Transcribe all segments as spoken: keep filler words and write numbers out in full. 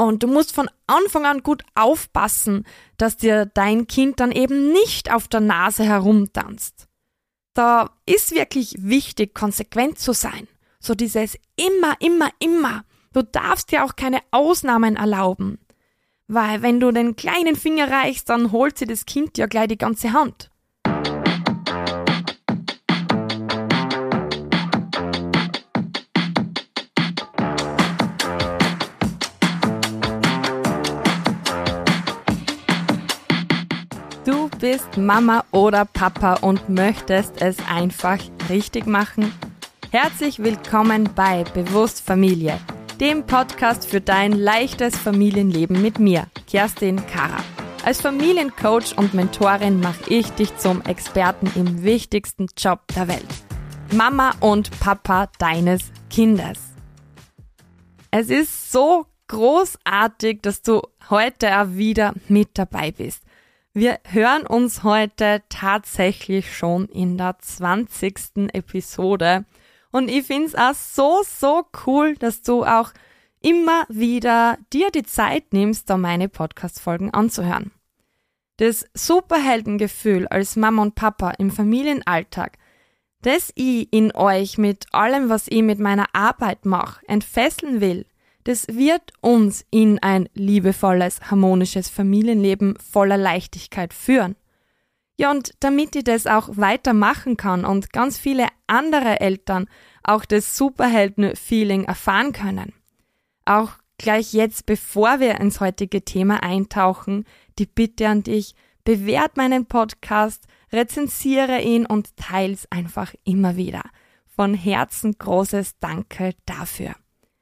Und du musst von Anfang an gut aufpassen, dass dir dein Kind dann eben nicht auf der Nase herumtanzt. Da ist wirklich wichtig, konsequent zu sein. So dieses immer, immer, immer. Du darfst dir auch keine Ausnahmen erlauben. Weil wenn du den kleinen Finger reichst, dann holt sie das Kind ja gleich die ganze Hand. Du bist Mama oder Papa und möchtest es einfach richtig machen? Herzlich willkommen bei Bewusst Familie, dem Podcast für dein leichtes Familienleben mit mir, Kerstin Kara. Als Familiencoach und Mentorin mache ich dich zum Experten im wichtigsten Job der Welt. Mama und Papa deines Kindes. Es ist so großartig, dass du heute auch wieder mit dabei bist. Wir hören uns heute tatsächlich schon in der zwanzigsten Episode und ich find's auch so, so cool, dass du auch immer wieder dir die Zeit nimmst, da meine Podcast-Folgen anzuhören. Das Superheldengefühl als Mama und Papa im Familienalltag, das ich in euch mit allem, was ich mit meiner Arbeit mache, entfesseln will, das wird uns in ein liebevolles, harmonisches Familienleben voller Leichtigkeit führen. Ja, und damit ich das auch weitermachen kann und ganz viele andere Eltern auch das Superhelden-Feeling erfahren können. Auch gleich jetzt, bevor wir ins heutige Thema eintauchen, die Bitte an dich, bewert meinen Podcast, rezensiere ihn und teils einfach immer wieder. Von Herzen großes Danke dafür.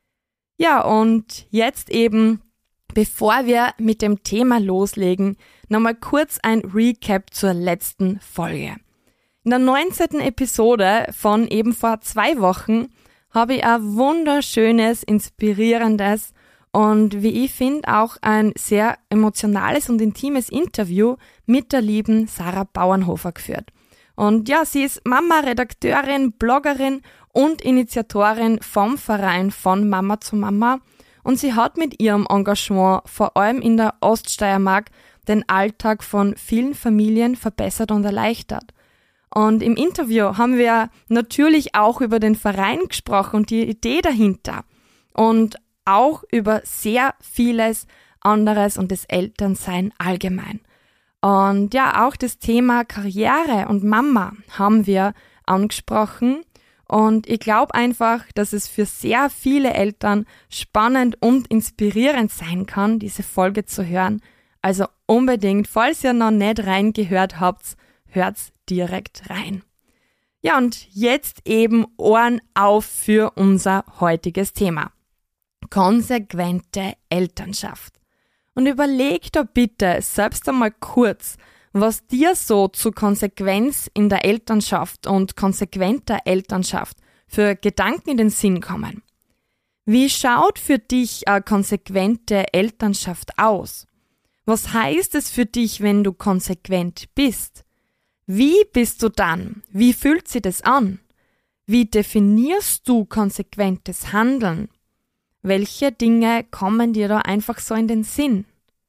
Ja, und jetzt eben, bevor wir mit dem Thema loslegen, nochmal kurz ein Recap zur letzten Folge. In der neunzehnten Episode von eben vor zwei Wochen habe ich ein wunderschönes, inspirierendes und wie ich finde auch ein sehr emotionales und intimes Interview mit der lieben Sarah Bauernhofer geführt. Und ja, sie ist Mama, Redakteurin, Bloggerin und Initiatorin vom Verein von Mama zu Mama und sie hat mit ihrem Engagement vor allem in der Oststeiermark den Alltag von vielen Familien verbessert und erleichtert. Und im Interview haben wir natürlich auch über den Verein gesprochen und die Idee dahinter und auch über sehr vieles anderes und das Elternsein allgemein. Und ja, auch das Thema Karriere und Mama haben wir angesprochen und ich glaube einfach, dass es für sehr viele Eltern spannend und inspirierend sein kann, diese Folge zu hören. Also unbedingt, falls ihr noch nicht reingehört habt, hört's direkt rein. Ja, und jetzt eben Ohren auf für unser heutiges Thema. Konsequente Elternschaft. Und überleg da bitte selbst einmal kurz, was dir so zu Konsequenz in der Elternschaft und konsequenter Elternschaft für Gedanken in den Sinn kommen. Wie schaut für dich eine konsequente Elternschaft aus? Was heißt es für dich, wenn du konsequent bist? Wie bist du dann? Wie fühlt sich das an? Wie definierst du konsequentes Handeln? Welche Dinge kommen dir da einfach so in den Sinn?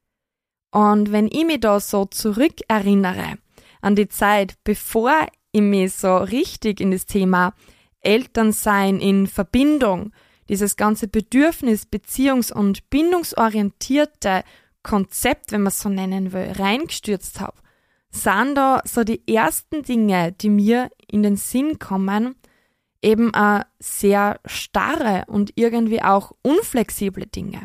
Und wenn ich mich da so zurückerinnere an die Zeit, bevor ich mich so richtig in das Thema Elternsein in Verbindung, dieses ganze Bedürfnis-, beziehungs- und bindungsorientierte Konzept, wenn man es so nennen will, reingestürzt habe, sind da so die ersten Dinge, die mir in den Sinn kommen, eben auch sehr starre und irgendwie auch unflexible Dinge.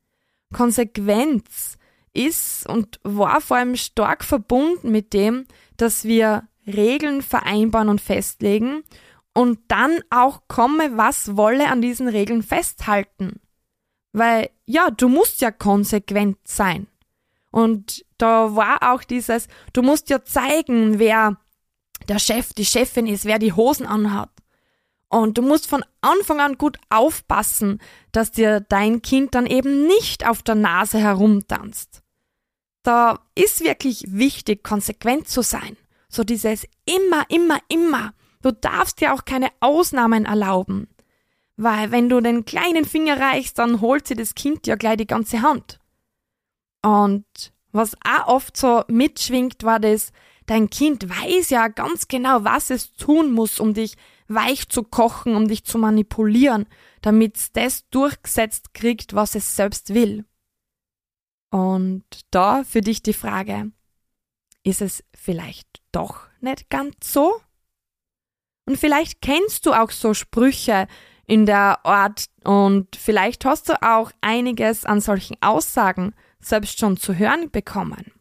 Konsequenz ist und war vor allem stark verbunden mit dem, dass wir Regeln vereinbaren und festlegen und dann auch komme, was wolle, an diesen Regeln festhalten. Weil, ja, du musst ja konsequent sein. Und da war auch dieses, du musst ja zeigen, wer der Chef, die Chefin ist, wer die Hosen anhat. Und du musst von Anfang an gut aufpassen, dass dir dein Kind dann eben nicht auf der Nase herumtanzt. Da ist wirklich wichtig, konsequent zu sein. So dieses immer, immer, immer. Du darfst dir auch keine Ausnahmen erlauben. Weil wenn du den kleinen Finger reichst, dann holt sie das Kind ja gleich die ganze Hand. Und was auch oft so mitschwingt, war das, dein Kind weiß ja ganz genau, was es tun muss, um dich weich zu kochen, um dich zu manipulieren, damit es das durchgesetzt kriegt, was es selbst will. Und da für dich die Frage, ist es vielleicht doch nicht ganz so? Und vielleicht kennst du auch so Sprüche in der Art und vielleicht hast du auch einiges an solchen Aussagen selbst schon zu hören bekommen.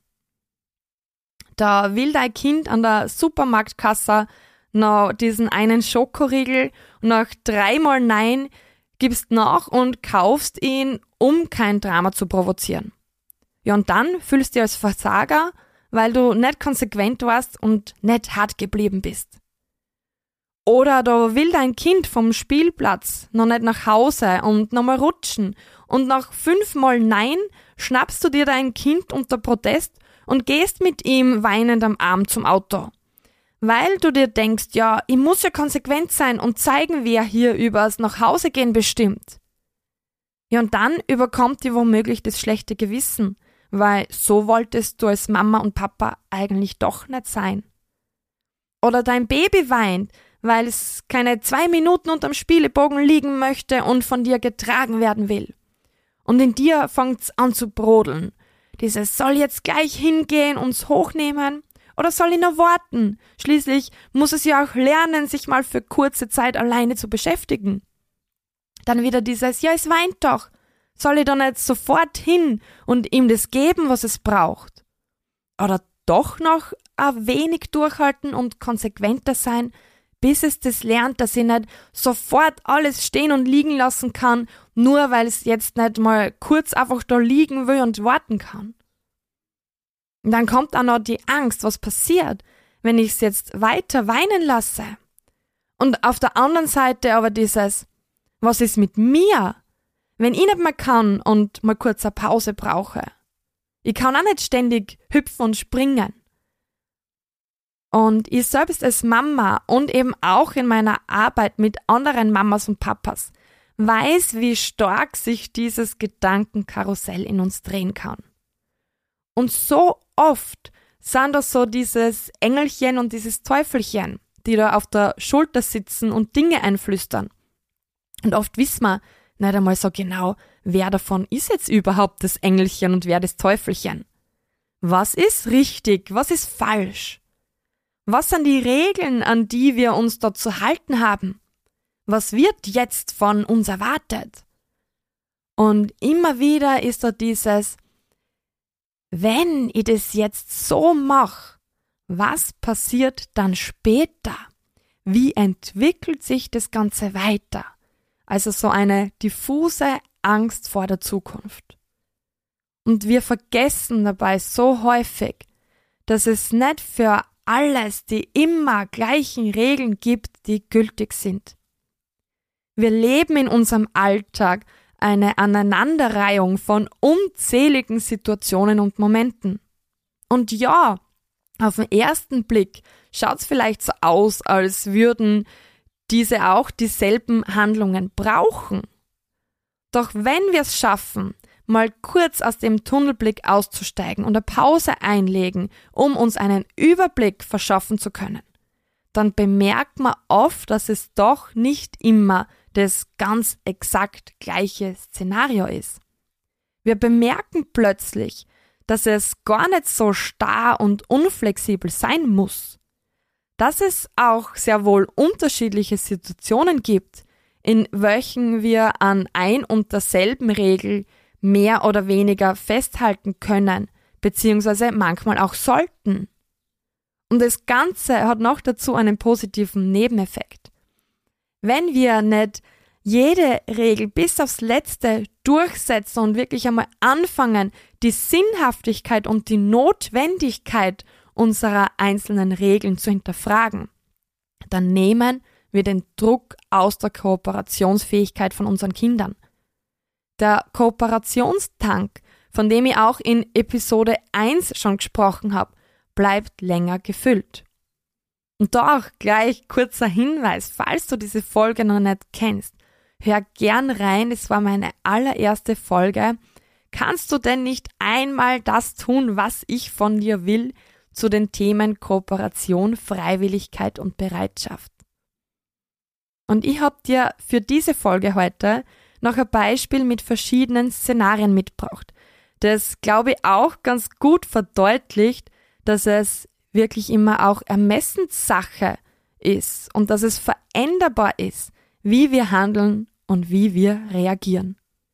Da will dein Kind an der Supermarktkasse noch diesen einen Schokoriegel und nach dreimal Nein gibst nach und kaufst ihn, um kein Drama zu provozieren. Ja, und dann fühlst du dich als Versager, weil du nicht konsequent warst und nicht hart geblieben bist. Oder da will dein Kind vom Spielplatz noch nicht nach Hause und nochmal rutschen und nach fünfmal Nein schnappst du dir dein Kind unter Protest und gehst mit ihm weinend am Arm zum Auto. Weil du dir denkst, ja, ich muss ja konsequent sein und zeigen, wer hier übers Nachhausegehen bestimmt. Ja, und dann überkommt dir womöglich das schlechte Gewissen, weil so wolltest du als Mama und Papa eigentlich doch nicht sein. Oder dein Baby weint, weil es keine zwei Minuten unterm Spielebogen liegen möchte und von dir getragen werden will. Und in dir fängt's an zu brodeln. Dieses soll jetzt gleich hingehen, uns hochnehmen oder soll ich noch warten? Schließlich muss es ja auch lernen, sich mal für kurze Zeit alleine zu beschäftigen. Dann wieder dieses, ja, es weint doch. Soll ich doch nicht sofort hin und ihm das geben, was es braucht? Oder doch noch ein wenig durchhalten und konsequenter sein, bis es das lernt, dass ich nicht sofort alles stehen und liegen lassen kann, nur weil es jetzt nicht mal kurz einfach da liegen will und warten kann. Und dann kommt auch noch die Angst, was passiert, wenn ich es jetzt weiter weinen lasse. Und auf der anderen Seite aber dieses, was ist mit mir, wenn ich nicht mehr kann und mal kurz eine Pause brauche? Ich kann auch nicht ständig hüpfen und springen. Und ich selbst als Mama und eben auch in meiner Arbeit mit anderen Mamas und Papas weiß, wie stark sich dieses Gedankenkarussell in uns drehen kann. Und so oft sind da so dieses Engelchen und dieses Teufelchen, die da auf der Schulter sitzen und Dinge einflüstern. Und oft wissen wir nicht einmal so genau, wer davon ist jetzt überhaupt das Engelchen und wer das Teufelchen. Was ist richtig, was ist falsch? Was sind die Regeln, an die wir uns dort zu halten haben? Was wird jetzt von uns erwartet? Und immer wieder ist da dieses, wenn ich das jetzt so mache, was passiert dann später? Wie entwickelt sich das Ganze weiter? Also so eine diffuse Angst vor der Zukunft. Und wir vergessen dabei so häufig, dass es nicht für alles die immer gleichen Regeln gibt, die gültig sind. Wir leben in unserem Alltag eine Aneinanderreihung von unzähligen Situationen und Momenten. Und ja, auf den ersten Blick schaut es vielleicht so aus, als würden diese auch dieselben Handlungen brauchen. Doch wenn wir es schaffen, mal kurz aus dem Tunnelblick auszusteigen und eine Pause einlegen, um uns einen Überblick verschaffen zu können, dann bemerkt man oft, dass es doch nicht immer das ganz exakt gleiche Szenario ist. Wir bemerken plötzlich, dass es gar nicht so starr und unflexibel sein muss. Dass es auch sehr wohl unterschiedliche Situationen gibt, in welchen wir an ein und derselben Regel mehr oder weniger festhalten können, beziehungsweise manchmal auch sollten. Und das Ganze hat noch dazu einen positiven Nebeneffekt. Wenn wir nicht jede Regel bis aufs Letzte durchsetzen und wirklich einmal anfangen, die Sinnhaftigkeit und die Notwendigkeit unserer einzelnen Regeln zu hinterfragen, dann nehmen wir den Druck aus der Kooperationsfähigkeit von unseren Kindern. Der Kooperationstank, von dem ich auch in Episode eins schon gesprochen habe, bleibt länger gefüllt. Und da auch gleich kurzer Hinweis, falls du diese Folge noch nicht kennst. hör gern rein, es war meine allererste Folge. Kannst du denn nicht einmal das tun, was ich von dir will, zu den Themen Kooperation, Freiwilligkeit und Bereitschaft? Und ich habe dir für diese Folge heute noch ein Beispiel mit verschiedenen Szenarien mitgebracht, das, glaube ich, auch ganz gut verdeutlicht, dass es wirklich immer auch Ermessenssache ist und dass es veränderbar ist, wie wir handeln und wie wir reagieren.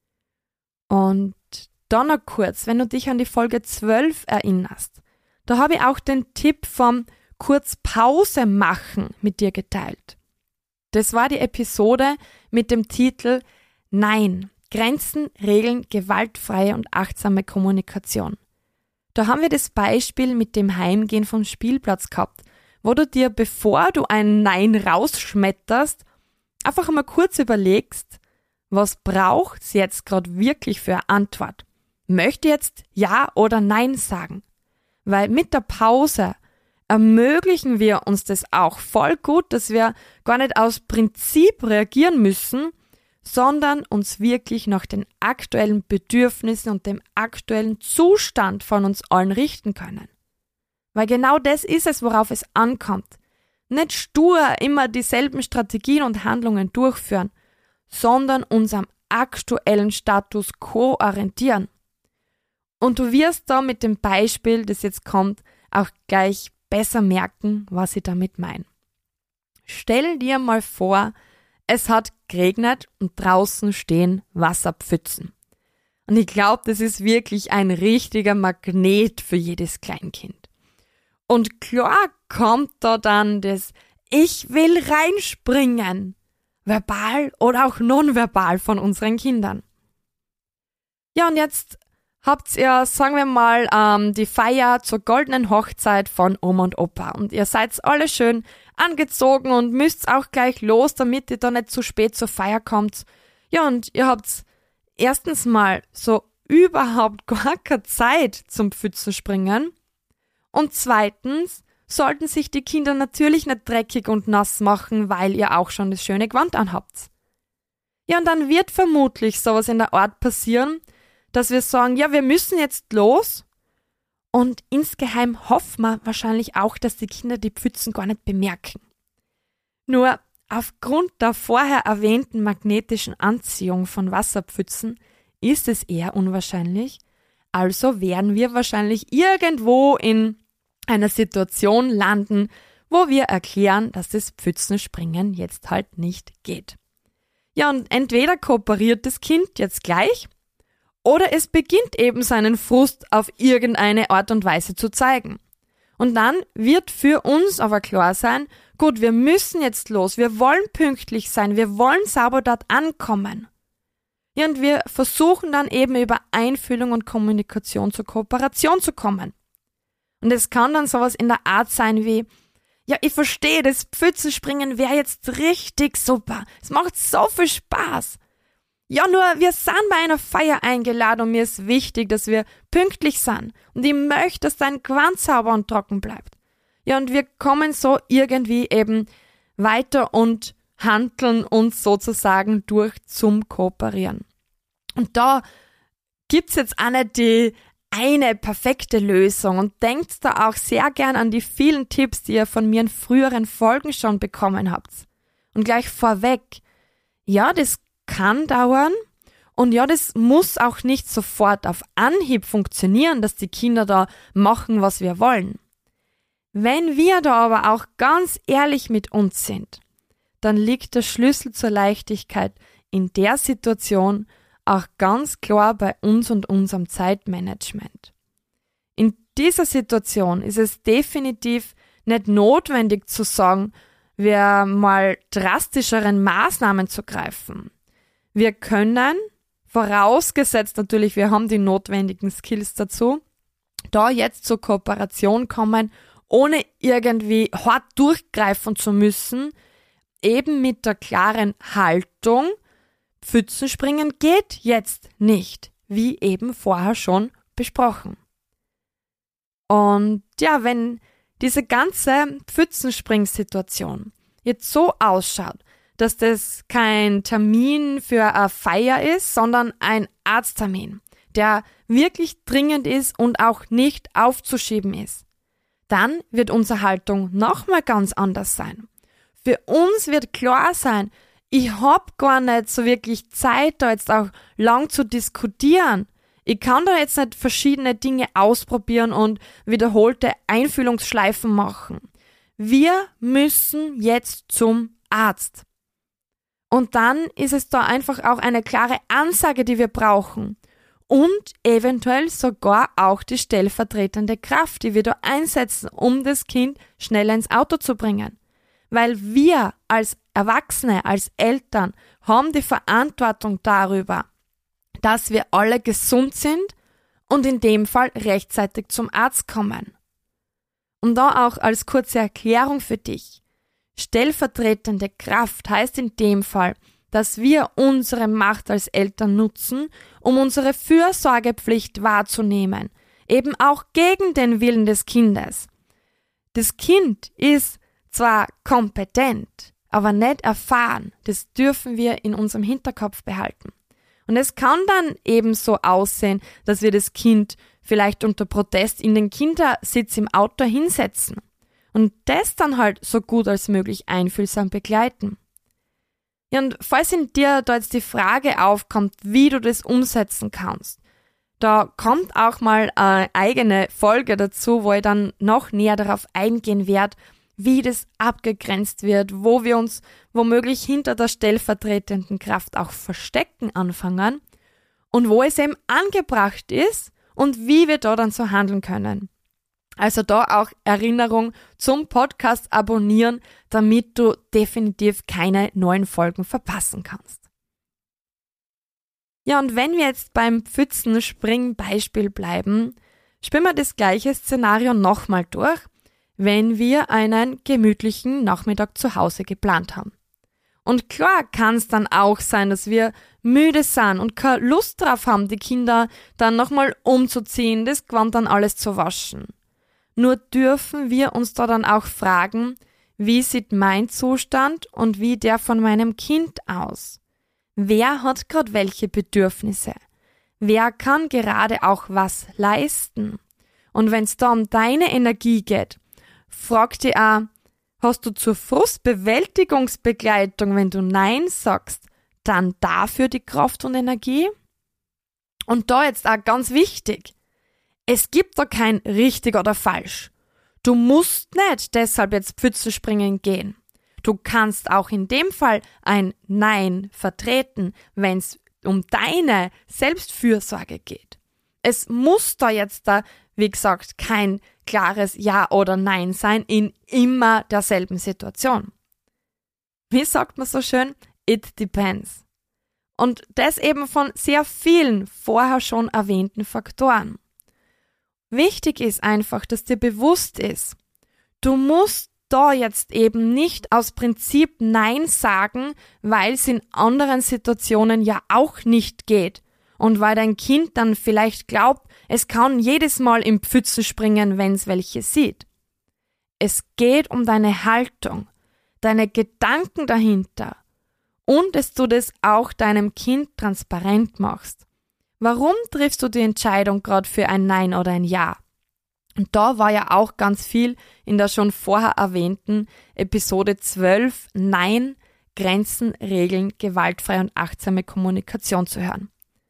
Und dann noch kurz, wenn du dich an die Folge zwölf erinnerst, da habe ich auch den Tipp vom kurz Pause machen mit dir geteilt. Das war die Episode mit dem Titel Nein, Grenzen, Regeln, gewaltfreie und achtsame Kommunikation. Da haben wir das Beispiel mit dem Heimgehen vom Spielplatz gehabt, wo du dir, bevor du ein Nein rausschmetterst, einfach mal kurz überlegst, was braucht es jetzt gerade wirklich für eine Antwort? Möchte jetzt Ja oder Nein sagen? Weil mit der Pause ermöglichen wir uns das auch voll gut, dass wir gar nicht aus Prinzip reagieren müssen, sondern uns wirklich nach den aktuellen Bedürfnissen und dem aktuellen Zustand von uns allen richten können. Weil genau das ist es, worauf es ankommt. Nicht stur immer dieselben Strategien und Handlungen durchführen, sondern uns am aktuellen Status quo orientieren. Und du wirst da mit dem Beispiel, das jetzt kommt, auch gleich besser merken, was ich damit meine. Stell dir mal vor, es hat geregnet und draußen stehen Wasserpfützen. Und ich glaube, das ist wirklich ein richtiger Magnet für jedes Kleinkind. Und klar kommt da dann das Ich will reinspringen, verbal oder auch nonverbal von unseren Kindern. Ja, und jetzt habt ihr, sagen wir mal, ähm, die Feier zur goldenen Hochzeit von Oma und Opa. Und ihr seid alle schön angezogen und müsst auch gleich los, damit ihr da nicht zu spät zur Feier kommt. Ja, und ihr habt erstens mal so überhaupt gar keine Zeit zum Pfützenspringen. Und zweitens sollten sich die Kinder natürlich nicht dreckig und nass machen, weil ihr auch schon das schöne Gewand anhabt. Ja, und dann wird vermutlich sowas in der Art passieren, dass wir sagen, ja, wir müssen jetzt los, und insgeheim hoffen wir wahrscheinlich auch, dass die Kinder die Pfützen gar nicht bemerken. Nur aufgrund der vorher erwähnten magnetischen Anziehung von Wasserpfützen ist es eher unwahrscheinlich, also werden wir wahrscheinlich irgendwo in einer Situation landen, wo wir erklären, dass das Pfützenspringen jetzt halt nicht geht. Ja, und entweder kooperiert das Kind jetzt gleich, oder es beginnt eben seinen Frust auf irgendeine Art und Weise zu zeigen. Und dann wird für uns aber klar sein, gut, wir müssen jetzt los, wir wollen pünktlich sein, wir wollen sauber dort ankommen. Ja, und wir versuchen dann eben über Einfühlung und Kommunikation zur Kooperation zu kommen. Und es kann dann sowas in der Art sein wie, ja, ich verstehe, das Pfützenspringen wäre jetzt richtig super, es macht so viel Spaß. Ja, nur wir sind bei einer Feier eingeladen und mir ist wichtig, dass wir pünktlich sind. Und ich möchte, dass dein Gewand sauber und trocken bleibt. Ja, und wir kommen so irgendwie eben weiter und handeln uns sozusagen durch zum Kooperieren. Und da gibt's jetzt auch nicht die eine perfekte Lösung, und denkt da auch sehr gern an die vielen Tipps, die ihr von mir in früheren Folgen schon bekommen habt. Und gleich vorweg, ja, das kann dauern, und ja, das muss auch nicht sofort auf Anhieb funktionieren, dass die Kinder da machen, was wir wollen. Wenn wir da aber auch ganz ehrlich mit uns sind, dann liegt der Schlüssel zur Leichtigkeit in der Situation auch ganz klar bei uns und unserem Zeitmanagement. In dieser Situation ist es definitiv nicht notwendig zu sagen, wir mal drastischeren Maßnahmen zu greifen. Wir können, vorausgesetzt natürlich, wir haben die notwendigen Skills dazu, da jetzt zur Kooperation kommen, ohne irgendwie hart durchgreifen zu müssen, eben mit der klaren Haltung, Pfützenspringen geht jetzt nicht, wie eben vorher schon besprochen. Und ja, wenn diese ganze Pfützenspringsituation jetzt so ausschaut, dass das kein Termin für eine Feier ist, sondern ein Arzttermin, der wirklich dringend ist und auch nicht aufzuschieben ist. Dann wird unsere Haltung nochmal ganz anders sein. Für uns wird klar sein, ich hab gar nicht so wirklich Zeit, da jetzt auch lang zu diskutieren. Ich kann da jetzt nicht verschiedene Dinge ausprobieren und wiederholte Einfühlungsschleifen machen. Wir müssen jetzt zum Arzt. Und dann ist es da einfach auch eine klare Ansage, die wir brauchen. Und eventuell sogar auch die stellvertretende Kraft, die wir da einsetzen, um das Kind schneller ins Auto zu bringen. Weil wir als Erwachsene, als Eltern haben die Verantwortung darüber, dass wir alle gesund sind und in dem Fall rechtzeitig zum Arzt kommen. Und da auch als kurze Erklärung für dich. Stellvertretende Kraft heißt in dem Fall, dass wir unsere Macht als Eltern nutzen, um unsere Fürsorgepflicht wahrzunehmen, eben auch gegen den Willen des Kindes. Das Kind ist zwar kompetent, aber nicht erfahren. Das dürfen wir in unserem Hinterkopf behalten. Und es kann dann eben so aussehen, dass wir das Kind vielleicht unter Protest in den Kindersitz im Auto hinsetzen und das dann halt so gut als möglich einfühlsam begleiten. Ja, und falls in dir da jetzt die Frage aufkommt, wie du das umsetzen kannst, da kommt auch mal eine eigene Folge dazu, wo ich dann noch näher darauf eingehen werde, wie das abgegrenzt wird, wo wir uns womöglich hinter der stellvertretenden Kraft auch verstecken anfangen und wo es eben angebracht ist und wie wir da dann so handeln können. Also da auch Erinnerung zum Podcast abonnieren, damit du definitiv keine neuen Folgen verpassen kannst. Ja, und wenn wir jetzt beim Pfützen-Springen-Beispiel bleiben, spielen wir das gleiche Szenario nochmal durch, wenn wir einen gemütlichen Nachmittag zu Hause geplant haben. Und klar kann es dann auch sein, dass wir müde sind und keine Lust drauf haben, die Kinder dann nochmal umzuziehen, das Gewand dann alles zu waschen. Nur dürfen wir uns da dann auch fragen, wie sieht mein Zustand und wie der von meinem Kind aus? Wer hat gerade welche Bedürfnisse? Wer kann gerade auch was leisten? Und wenn es da um deine Energie geht, frag dich auch, hast du zur Frustbewältigungsbegleitung, wenn du Nein sagst, dann dafür die Kraft und Energie? Und da jetzt auch ganz wichtig, es gibt da kein richtig oder falsch. Du musst nicht deshalb jetzt Pfützen springen gehen. Du kannst auch in dem Fall ein Nein vertreten, wenn es um deine Selbstfürsorge geht. Es muss da jetzt da, wie gesagt, kein klares Ja oder Nein sein in immer derselben Situation. Wie sagt man so schön? It depends. Und das eben von sehr vielen vorher schon erwähnten Faktoren. Wichtig ist einfach, dass dir bewusst ist, du musst da jetzt eben nicht aus Prinzip Nein sagen, weil es in anderen Situationen ja auch nicht geht und weil dein Kind dann vielleicht glaubt, es kann jedes Mal in Pfützen springen, wenn es welche sieht. Es geht um deine Haltung, deine Gedanken dahinter und dass du das auch deinem Kind transparent machst. Warum triffst du die Entscheidung gerade für ein Nein oder ein Ja? Und da war ja auch ganz viel in der schon vorher erwähnten Episode zwölf Nein, Grenzen, Regeln, gewaltfreie und achtsame Kommunikation zu hören.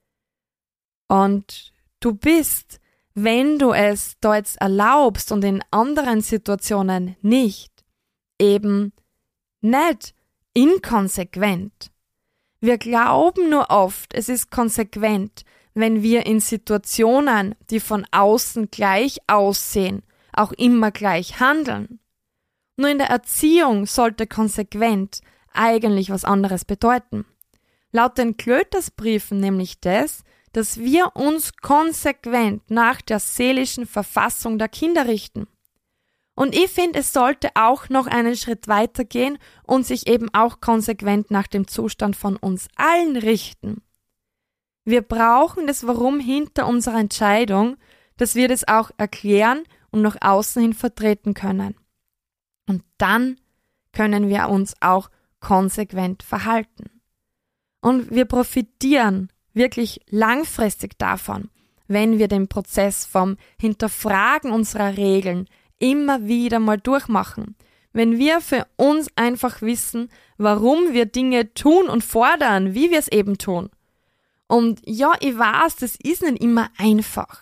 Und du bist, wenn du es da jetzt erlaubst und in anderen Situationen nicht, eben nicht inkonsequent. Wir glauben nur oft, es ist konsequent, wenn wir in Situationen, die von außen gleich aussehen, auch immer gleich handeln. Nur in der Erziehung sollte konsequent eigentlich was anderes bedeuten. Laut den Klötersbriefen nämlich das, dass wir uns konsequent nach der seelischen Verfassung der Kinder richten. Und ich finde, es sollte auch noch einen Schritt weiter gehen und sich eben auch konsequent nach dem Zustand von uns allen richten. Wir brauchen das Warum hinter unserer Entscheidung, dass wir das auch erklären und nach außen hin vertreten können. Und dann können wir uns auch konsequent verhalten. Und wir profitieren wirklich langfristig davon, wenn wir den Prozess vom Hinterfragen unserer Regeln immer wieder mal durchmachen. Wenn wir für uns einfach wissen, warum wir Dinge tun und fordern, wie wir es eben tun. Und ja, ich weiß, das ist nicht immer einfach.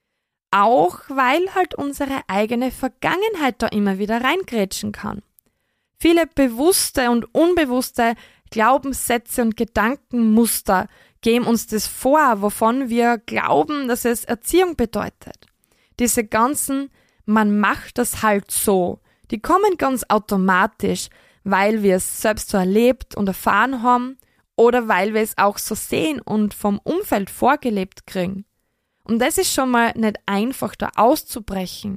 Auch weil halt unsere eigene Vergangenheit da immer wieder reingrätschen kann. Viele bewusste und unbewusste Glaubenssätze und Gedankenmuster geben uns das vor, wovon wir glauben, dass es Erziehung bedeutet. Diese ganzen, man macht das halt so, die kommen ganz automatisch, weil wir es selbst so erlebt und erfahren haben oder weil wir es auch so sehen und vom Umfeld vorgelebt kriegen. Und das ist schon mal nicht einfach, da auszubrechen.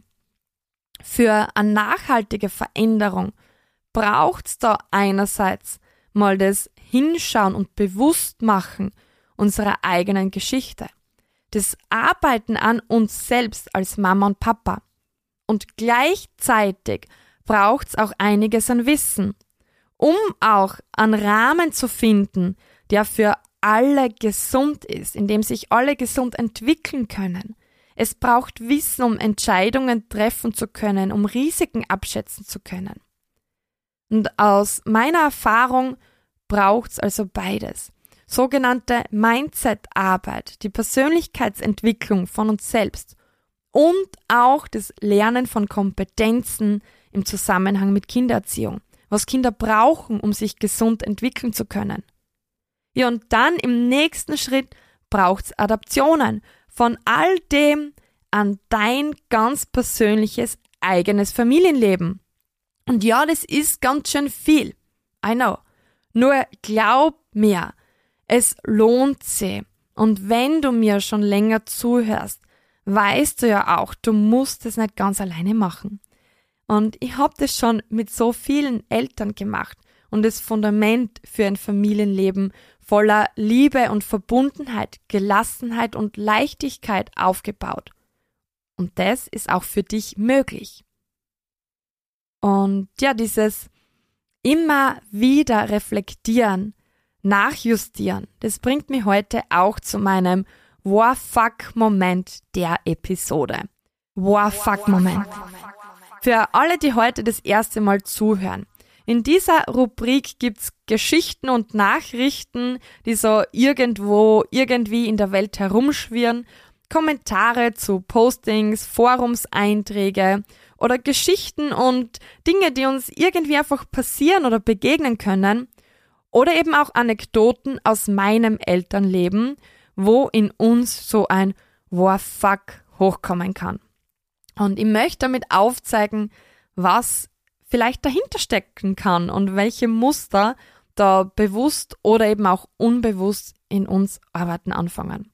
Für eine nachhaltige Veränderung braucht es da einerseits mal das Hinschauen und Bewusstmachen unserer eigenen Geschichte, das Arbeiten an uns selbst als Mama und Papa. Und gleichzeitig braucht es auch einiges an Wissen, um auch einen Rahmen zu finden, der für alle gesund ist, in dem sich alle gesund entwickeln können. Es braucht Wissen, um Entscheidungen treffen zu können, um Risiken abschätzen zu können. Und aus meiner Erfahrung braucht es also beides. Sogenannte Mindset-Arbeit, die Persönlichkeitsentwicklung von uns selbst und auch das Lernen von Kompetenzen im Zusammenhang mit Kindererziehung, was Kinder brauchen, um sich gesund entwickeln zu können. Ja, und dann im nächsten Schritt braucht es Adaptionen von all dem an dein ganz persönliches eigenes Familienleben. Und ja, das ist ganz schön viel. I know. Nur glaub mir, es lohnt sich. Und wenn du mir schon länger zuhörst, weißt du ja auch, du musst es nicht ganz alleine machen. Und ich habe das schon mit so vielen Eltern gemacht und das Fundament für ein Familienleben voller Liebe und Verbundenheit, Gelassenheit und Leichtigkeit aufgebaut. Und das ist auch für dich möglich. Und ja, dieses immer wieder reflektieren, nachjustieren, das bringt mich heute auch zu meinem Wow-Fuck-Moment der Episode. Wow-Fuck-Moment. Für alle, die heute das erste Mal zuhören. In dieser Rubrik gibt's Geschichten und Nachrichten, die so irgendwo, irgendwie in der Welt herumschwirren, Kommentare zu Postings, Forumseinträge oder Geschichten und Dinge, die uns irgendwie einfach passieren oder begegnen können oder eben auch Anekdoten aus meinem Elternleben, wo in uns so ein Wow fuck hochkommen kann. Und ich möchte damit aufzeigen, was vielleicht dahinter stecken kann und welche Muster da bewusst oder eben auch unbewusst in uns arbeiten anfangen.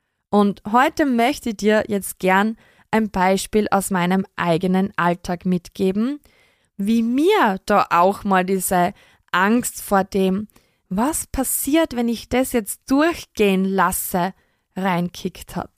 Und heute möchte ich dir jetzt gern ein Beispiel aus meinem eigenen Alltag mitgeben, wie mir da auch mal diese Angst vor dem, was passiert, wenn ich das jetzt durchgehen lasse, reinkickt hat.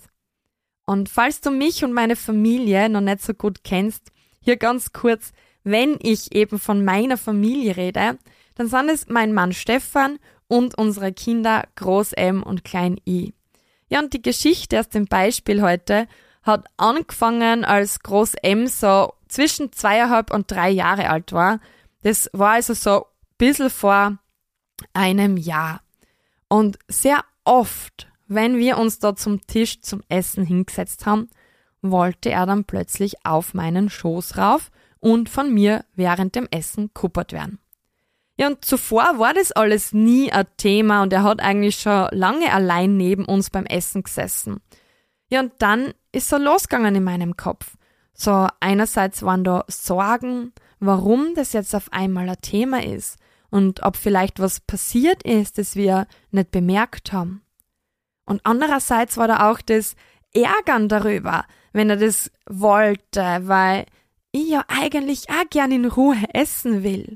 Und falls du mich und meine Familie noch nicht so gut kennst, hier ganz kurz, wenn ich eben von meiner Familie rede, dann sind es mein Mann Stefan und unsere Kinder Groß M und Klein I. Ja, und die Geschichte aus dem Beispiel heute hat angefangen, als Groß M so zwischen zweieinhalb und drei Jahre alt war. Das war also so ein bisschen vor einem Jahr. Und sehr oft, wenn wir uns da zum Tisch zum Essen hingesetzt haben, wollte er dann plötzlich auf meinen Schoß rauf und von mir während dem Essen kuppert werden. Ja, und zuvor war das alles nie ein Thema und er hat eigentlich schon lange allein neben uns beim Essen gesessen. Ja, und dann ist so losgegangen in meinem Kopf. So einerseits waren da Sorgen, warum das jetzt auf einmal ein Thema ist und ob vielleicht was passiert ist, das wir nicht bemerkt haben. Und andererseits war da auch das Ärgern darüber, wenn er das wollte, weil ich ja eigentlich auch gern in Ruhe essen will.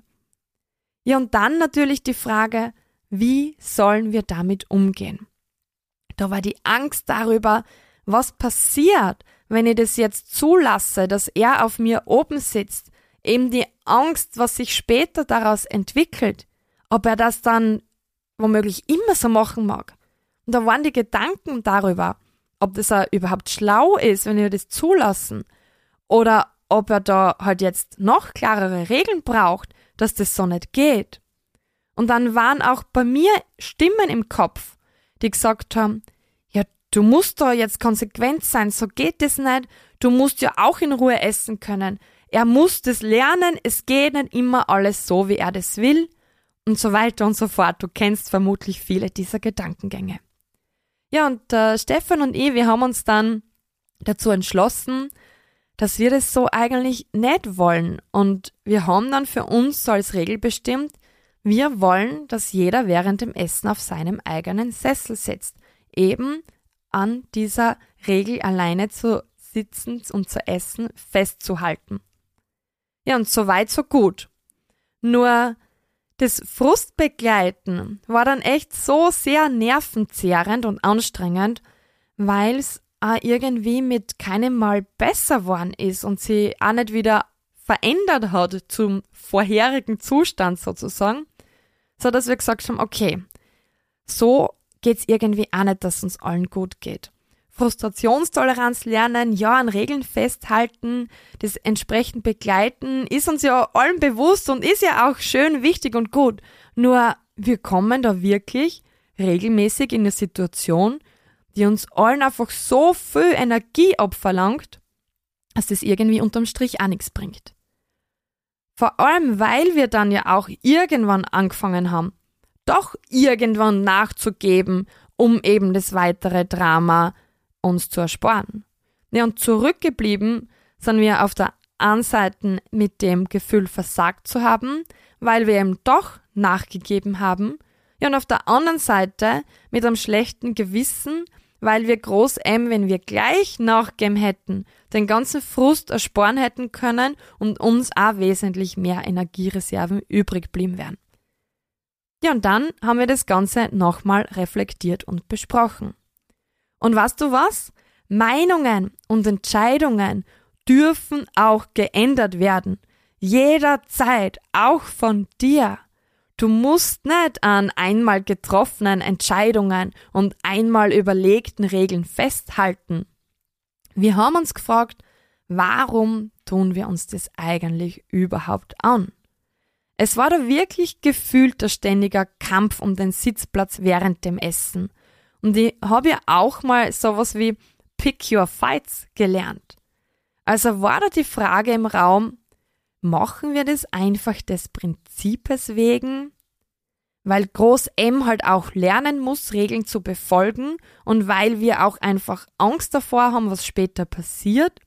Ja, und dann natürlich die Frage, wie sollen wir damit umgehen? Da war die Angst darüber, was passiert, wenn ich das jetzt zulasse, dass er auf mir oben sitzt, eben die Angst, was sich später daraus entwickelt, ob er das dann womöglich immer so machen mag. Und da waren die Gedanken darüber, ob das auch überhaupt schlau ist, wenn wir das zulassen, oder ob er da halt jetzt noch klarere Regeln braucht, dass das so nicht geht. Und dann waren auch bei mir Stimmen im Kopf, die gesagt haben, ja, du musst da jetzt konsequent sein, so geht das nicht, du musst ja auch in Ruhe essen können. Er muss das lernen, es geht nicht immer alles so, wie er das will und so weiter und so fort. Du kennst vermutlich viele dieser Gedankengänge. Ja, und äh, Stefan und ich, wir haben uns dann dazu entschlossen, dass wir das so eigentlich nicht wollen. Und wir haben dann für uns so als Regel bestimmt, wir wollen, dass jeder während dem Essen auf seinem eigenen Sessel sitzt. Eben an dieser Regel alleine zu sitzen und zu essen festzuhalten. Ja, und so weit, so gut. Nur das Frustbegleiten war dann echt so sehr nervenzehrend und anstrengend, weil es auch irgendwie mit keinem Mal besser geworden ist und sie auch nicht wieder verändert hat zum vorherigen Zustand sozusagen, so dass wir gesagt haben, okay, so geht's irgendwie auch nicht, dass uns allen gut geht. Frustrationstoleranz lernen, ja, an Regeln festhalten, das entsprechend begleiten, ist uns ja allen bewusst und ist ja auch schön, wichtig und gut. Nur wir kommen da wirklich regelmäßig in eine Situation, die uns allen einfach so viel Energie abverlangt, dass das irgendwie unterm Strich auch nichts bringt. Vor allem, weil wir dann ja auch irgendwann angefangen haben, doch irgendwann nachzugeben, um eben das weitere Drama uns zu ersparen. Ja, und zurückgeblieben sind wir auf der einen Seite mit dem Gefühl versagt zu haben, weil wir eben doch nachgegeben haben, ja, und auf der anderen Seite mit einem schlechten Gewissen, weil wir groß M, wenn wir gleich nachgeben hätten, den ganzen Frust ersparen hätten können und uns auch wesentlich mehr Energiereserven übrig blieben wären. Ja, und dann haben wir das Ganze nochmal reflektiert und besprochen. Und weißt du was? Meinungen und Entscheidungen dürfen auch geändert werden. Jederzeit, auch von dir. Du musst nicht an einmal getroffenen Entscheidungen und einmal überlegten Regeln festhalten. Wir haben uns gefragt, warum tun wir uns das eigentlich überhaupt an? Es war da wirklich gefühlter ständiger Kampf um den Sitzplatz während dem Essen. Und ich habe ja auch mal sowas wie Pick Your Fights gelernt. Also war da die Frage im Raum, machen wir das einfach des Prinzips wegen? Weil Groß M halt auch lernen muss, Regeln zu befolgen und weil wir auch einfach Angst davor haben, was später passiert?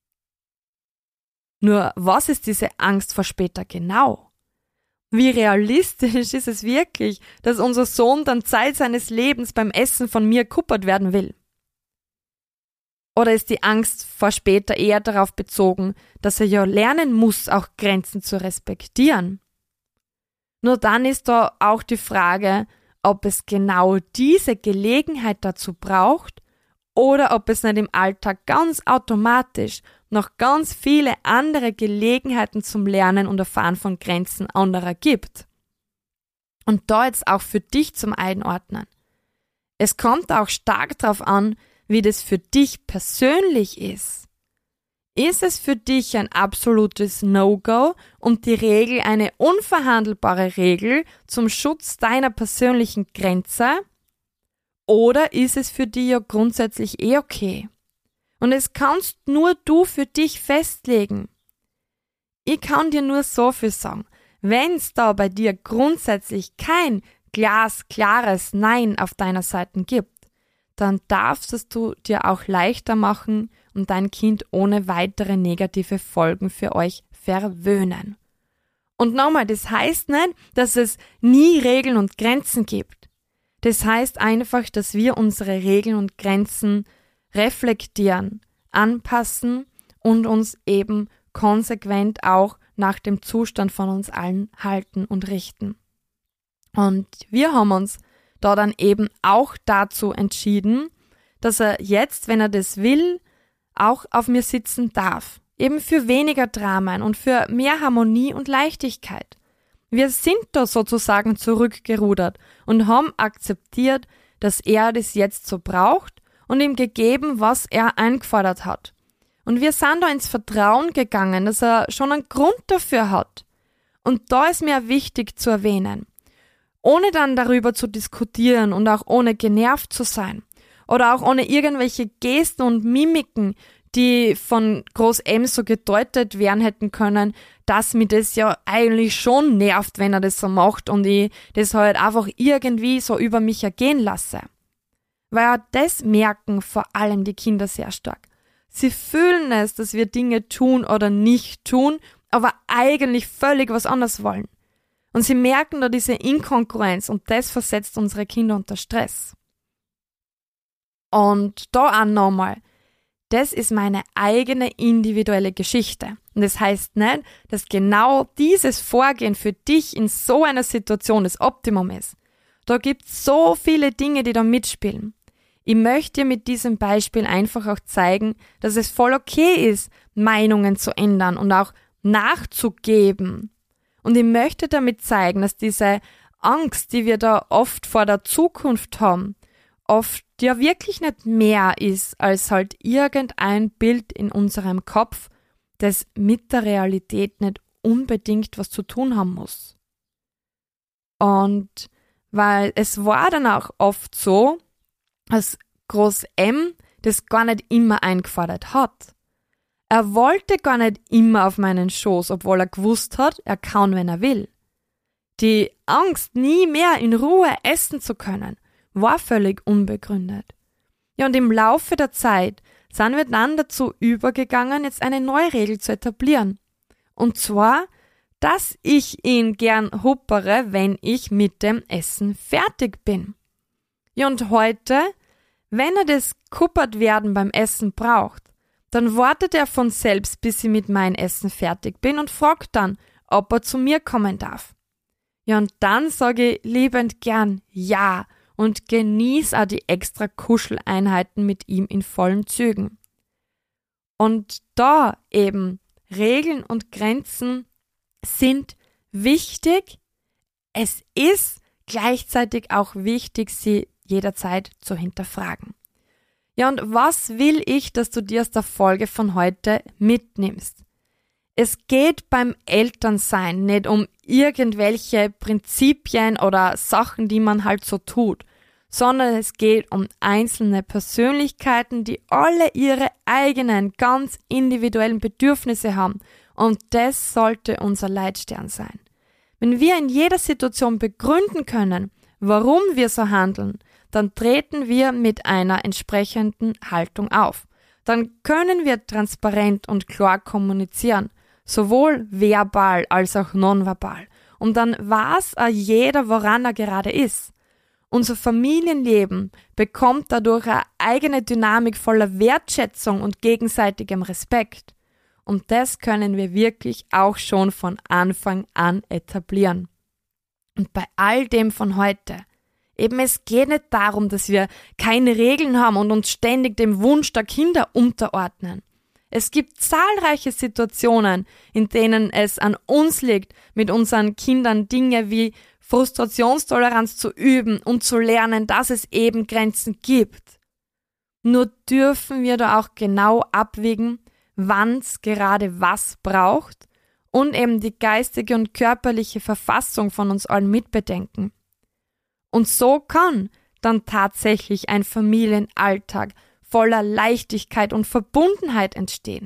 Nur was ist diese Angst vor später genau? Wie realistisch ist es wirklich, dass unser Sohn dann Zeit seines Lebens beim Essen von mir kuppert werden will? Oder ist die Angst vor später eher darauf bezogen, dass er ja lernen muss, auch Grenzen zu respektieren? Nur dann ist da auch die Frage, ob es genau diese Gelegenheit dazu braucht oder ob es nicht im Alltag ganz automatisch noch ganz viele andere Gelegenheiten zum Lernen und Erfahren von Grenzen anderer gibt. Und da jetzt auch für dich zum Einordnen. Es kommt auch stark darauf an, wie das für dich persönlich ist. Ist es für dich ein absolutes No-Go und die Regel eine unverhandelbare Regel zum Schutz deiner persönlichen Grenze? Oder ist es für dich ja grundsätzlich eh okay? Und es kannst nur du für dich festlegen. Ich kann dir nur so viel sagen. Wenn es da bei dir grundsätzlich kein glasklares Nein auf deiner Seite gibt, dann darfst du dir auch leichter machen und dein Kind ohne weitere negative Folgen für euch verwöhnen. Und nochmal, das heißt nicht, dass es nie Regeln und Grenzen gibt. Das heißt einfach, dass wir unsere Regeln und Grenzen reflektieren, anpassen und uns eben konsequent auch nach dem Zustand von uns allen halten und richten. Und wir haben uns da dann eben auch dazu entschieden, dass er jetzt, wenn er das will, auch auf mir sitzen darf. Eben für weniger Dramen und für mehr Harmonie und Leichtigkeit. Wir sind da sozusagen zurückgerudert und haben akzeptiert, dass er das jetzt so braucht und ihm gegeben, was er eingefordert hat. Und wir sind da ins Vertrauen gegangen, dass er schon einen Grund dafür hat. Und da ist mir wichtig zu erwähnen, ohne dann darüber zu diskutieren und auch ohne genervt zu sein oder auch ohne irgendwelche Gesten und Mimiken, die von Groß M so gedeutet werden hätten können, dass mich das ja eigentlich schon nervt, wenn er das so macht und ich das halt einfach irgendwie so über mich ergehen lasse. Weil das merken vor allem die Kinder sehr stark. Sie fühlen es, dass wir Dinge tun oder nicht tun, aber eigentlich völlig was anderes wollen. Und sie merken da diese Inkongruenz und das versetzt unsere Kinder unter Stress. Und da auch nochmal, das ist meine eigene individuelle Geschichte. Und das heißt nicht, dass genau dieses Vorgehen für dich in so einer Situation das Optimum ist. Da gibt es so viele Dinge, die da mitspielen. Ich möchte dir mit diesem Beispiel einfach auch zeigen, dass es voll okay ist, Meinungen zu ändern und auch nachzugeben. Und ich möchte damit zeigen, dass diese Angst, die wir da oft vor der Zukunft haben, oft ja wirklich nicht mehr ist als halt irgendein Bild in unserem Kopf, das mit der Realität nicht unbedingt was zu tun haben muss. Und weil es war dann auch oft so, dass Groß M das gar nicht immer eingefordert hat. Er wollte gar nicht immer auf meinen Schoß, obwohl er gewusst hat, er kann, wenn er will. Die Angst, nie mehr in Ruhe essen zu können, war völlig unbegründet. Ja, und im Laufe der Zeit sind wir dann dazu übergegangen, jetzt eine neue Regel zu etablieren. Und zwar, dass ich ihn gern huppere, wenn ich mit dem Essen fertig bin. Ja, und heute, wenn er das kuppert werden beim Essen braucht, dann wartet er von selbst, bis ich mit meinem Essen fertig bin und fragt dann, ob er zu mir kommen darf. Ja, und dann sage ich liebend gern ja und genieße auch die extra Kuscheleinheiten mit ihm in vollen Zügen. Und da eben Regeln und Grenzen sind wichtig. Es ist gleichzeitig auch wichtig, sie jederzeit zu hinterfragen. Ja, und was will ich, dass du dir aus der Folge von heute mitnimmst? Es geht beim Elternsein nicht um irgendwelche Prinzipien oder Sachen, die man halt so tut, sondern es geht um einzelne Persönlichkeiten, die alle ihre eigenen, ganz individuellen Bedürfnisse haben. Und das sollte unser Leitstern sein. Wenn wir in jeder Situation begründen können, warum wir so handeln, dann treten wir mit einer entsprechenden Haltung auf. Dann können wir transparent und klar kommunizieren, sowohl verbal als auch nonverbal. Und dann weiß auch jeder, woran er gerade ist. Unser Familienleben bekommt dadurch eine eigene Dynamik voller Wertschätzung und gegenseitigem Respekt. Und das können wir wirklich auch schon von Anfang an etablieren. Und bei all dem von heute, eben es geht nicht darum, dass wir keine Regeln haben und uns ständig dem Wunsch der Kinder unterordnen. Es gibt zahlreiche Situationen, in denen es an uns liegt, mit unseren Kindern Dinge wie Frustrationstoleranz zu üben und zu lernen, dass es eben Grenzen gibt. Nur dürfen wir da auch genau abwägen, wann's gerade was braucht und eben die geistige und körperliche Verfassung von uns allen mitbedenken. Und so kann dann tatsächlich ein Familienalltag voller Leichtigkeit und Verbundenheit entstehen.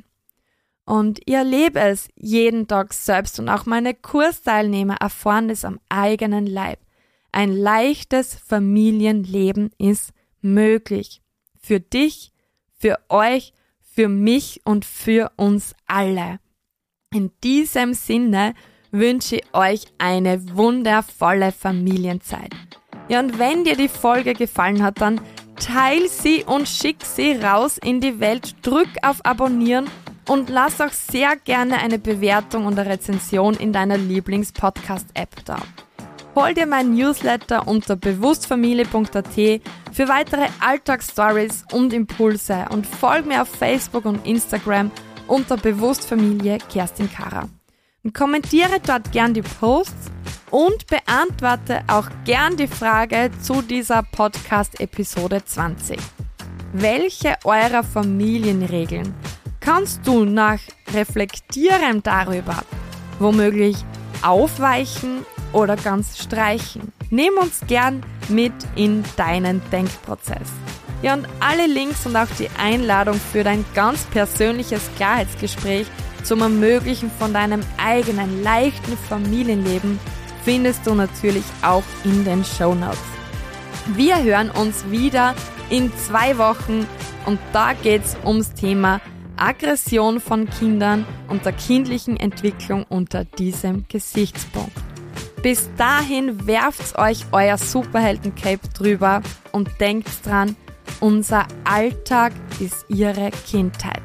Und ich erlebe es jeden Tag selbst und auch meine Kursteilnehmer erfahren es am eigenen Leib. Ein leichtes Familienleben ist möglich. Für dich, für euch, für mich und für uns alle. In diesem Sinne wünsche ich euch eine wundervolle Familienzeit. Ja, und wenn dir die Folge gefallen hat, dann teil sie und schick sie raus in die Welt, drück auf Abonnieren und lass auch sehr gerne eine Bewertung und eine Rezension in deiner Lieblings-Podcast-App da. Hol dir mein Newsletter unter bewusstfamilie punkt a t für weitere Alltagsstories und Impulse und folg mir auf Facebook und Instagram unter Bewusstfamilie Kerstin Kara. Und kommentiere dort gern die Posts und beantworte auch gern die Frage zu dieser Podcast-Episode zwanzig. Welche eurer Familienregeln kannst du nach Reflektieren darüber womöglich aufweichen oder ganz streichen? Nimm uns gern mit in deinen Denkprozess. Ja, und alle Links und auch die Einladung für dein ganz persönliches Klarheitsgespräch zum Ermöglichen von deinem eigenen leichten Familienleben findest du natürlich auch in den Shownotes. Wir hören uns wieder in zwei Wochen und da geht's ums Thema Aggression von Kindern und der kindlichen Entwicklung unter diesem Gesichtspunkt. Bis dahin werft euch euer Superhelden-Cape drüber und denkt dran, unser Alltag ist ihre Kindheit.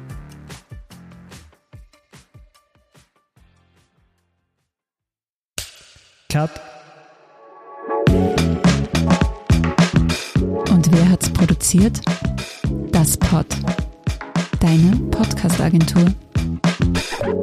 Cut. Und wer hat's produziert? Das Pod. Deine Podcast-Agentur.